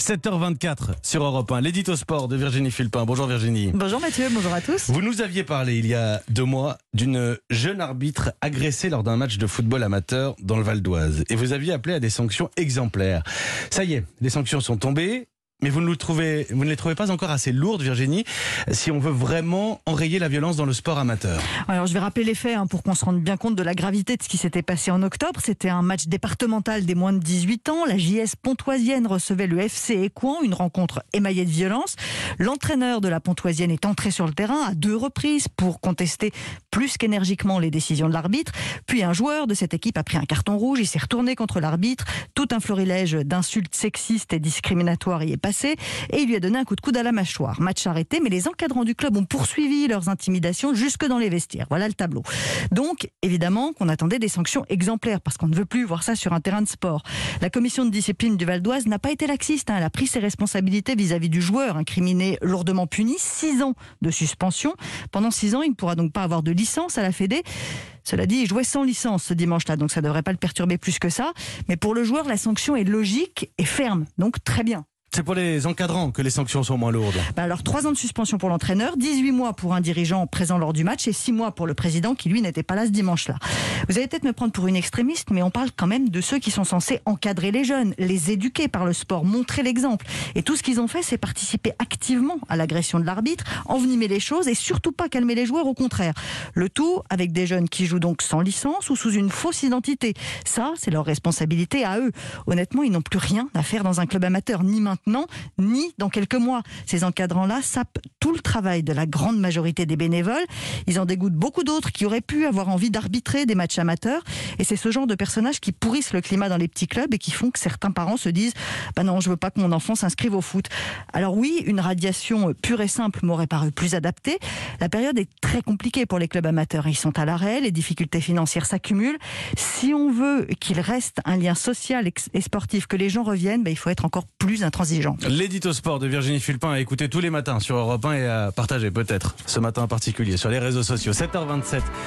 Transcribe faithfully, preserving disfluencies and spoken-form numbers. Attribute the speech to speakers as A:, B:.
A: sept heures vingt-quatre sur Europe un, l'édito sport de Virginie Fulpin. Bonjour Virginie.
B: Bonjour Mathieu, bonjour à tous.
A: Vous nous aviez parlé il y a deux mois d'une jeune arbitre agressée lors d'un match de football amateur dans le Val d'Oise. Et vous aviez appelé à des sanctions exemplaires. Ça y est, les sanctions sont tombées. Mais vous ne, le trouvez, vous ne les trouvez pas encore assez lourdes, Virginie, si on veut vraiment enrayer la violence dans le sport amateur?
B: Alors je vais rappeler les faits hein, pour qu'on se rende bien compte de la gravité de ce qui s'était passé en octobre. C'était un match départemental des moins de dix-huit ans. La J S pontoisienne recevait le F C Écouen, une rencontre émaillée de violence. L'entraîneur de la pontoisienne est entré sur le terrain à deux reprises pour contester plus qu'énergiquement les décisions de l'arbitre. Puis un joueur de cette équipe a pris un carton rouge, il s'est retourné contre l'arbitre. Tout un florilège d'insultes sexistes et discriminatoires y est passé. Et il lui a donné un coup de coude à la mâchoire. Match arrêté, mais les encadrants du club ont poursuivi leurs intimidations jusque dans les vestiaires. Voilà le tableau. Donc, évidemment, qu'on attendait des sanctions exemplaires, parce qu'on ne veut plus voir ça sur un terrain de sport. La commission de discipline du Val d'Oise n'a pas été laxiste. Hein. Elle a pris ses responsabilités vis-à-vis du joueur, incriminé lourdement puni, six ans de suspension. Pendant six ans, il ne pourra donc pas avoir de licence à la Fédé. Cela dit, il jouait sans licence ce dimanche-là, donc ça ne devrait pas le perturber plus que ça. Mais pour le joueur, la sanction est logique et ferme, donc très bien.
A: C'est pour les encadrants que les sanctions sont moins lourdes.
B: Bah alors, trois ans de suspension pour l'entraîneur, dix-huit mois pour un dirigeant présent lors du match et six mois pour le président qui, lui, n'était pas là ce dimanche-là. Vous allez peut-être me prendre pour une extrémiste, mais on parle quand même de ceux qui sont censés encadrer les jeunes, les éduquer par le sport, montrer l'exemple. Et tout ce qu'ils ont fait, c'est participer activement à l'agression de l'arbitre, envenimer les choses et surtout pas calmer les joueurs, au contraire. Le tout avec des jeunes qui jouent donc sans licence ou sous une fausse identité. Ça, c'est leur responsabilité à eux. Honnêtement, ils n'ont plus rien à faire dans un club amateur, ni maintenant, ni dans quelques mois. Ces encadrants-là sapent tout le travail de la grande majorité des bénévoles. Ils en dégoûtent beaucoup d'autres qui auraient pu avoir envie d'arbitrer des matchs amateurs. Et c'est ce genre de personnages qui pourrissent le climat dans les petits clubs et qui font que certains parents se disent « Bah non, je veux pas que mon enfant s'inscrive au foot ». Alors oui, une radiation pure et simple m'aurait paru plus adaptée. La période est très compliquée pour les clubs amateurs. Ils sont à l'arrêt, les difficultés financières s'accumulent. Si on veut qu'il reste un lien social et sportif, que les gens reviennent, bah, il faut être encore plus intransigeant.
A: L'édito sport de Virginie Fulpin à écouter tous les matins sur Europe un et à partager peut-être ce matin en particulier sur les réseaux sociaux. sept heures vingt-sept.